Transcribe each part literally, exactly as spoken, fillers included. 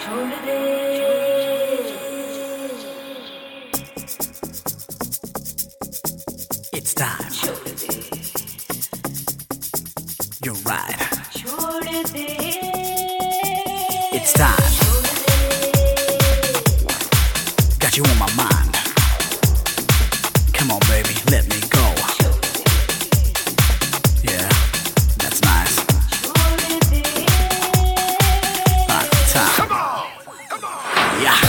It's time. You're right. It's time. Got you on my mind. Come on, baby, let me go. Yeah, that's nice. Right, time. Come on, come on. Yeah.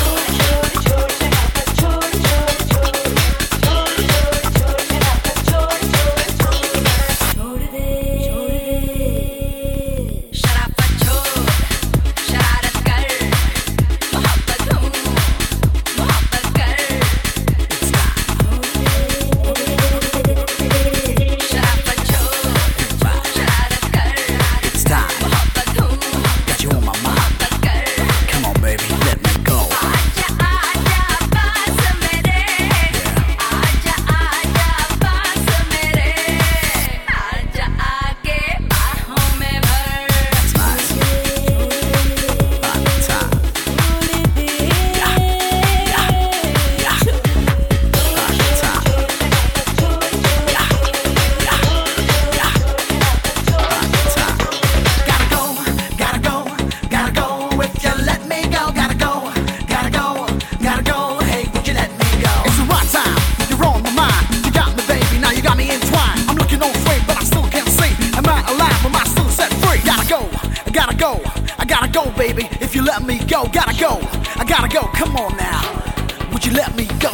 Gotta go, I gotta go, baby. If you let me go, gotta go, I gotta go. Come on now, would you let me go?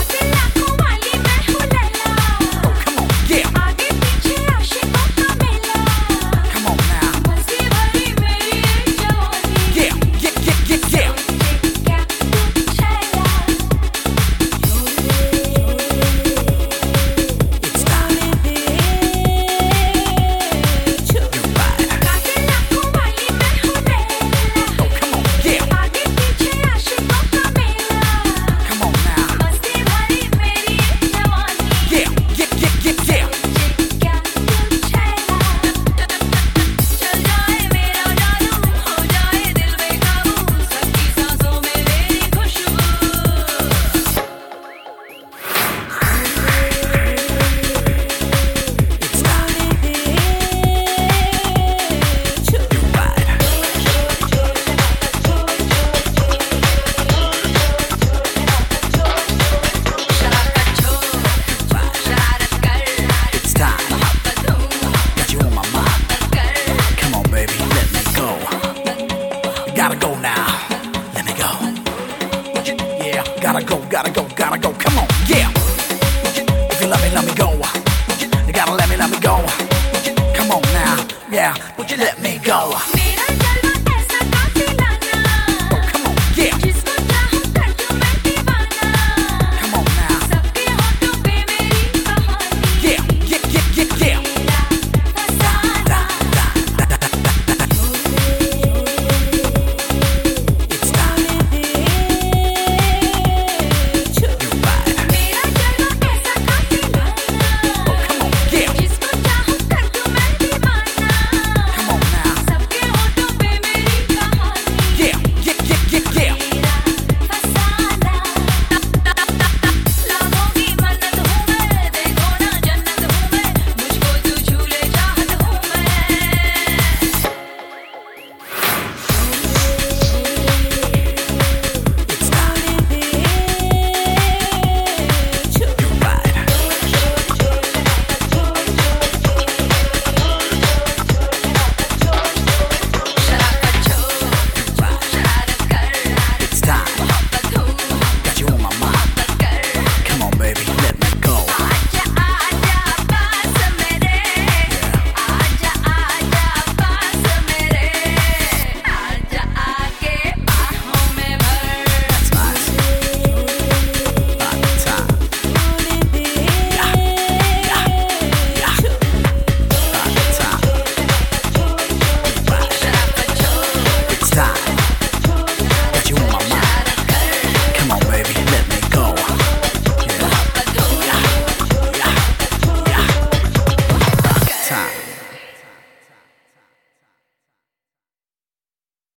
Gotta go, gotta go, gotta go, come on, yeah. If you love me, let me go. You gotta let me, let me go. Come on now, yeah, would you let me go?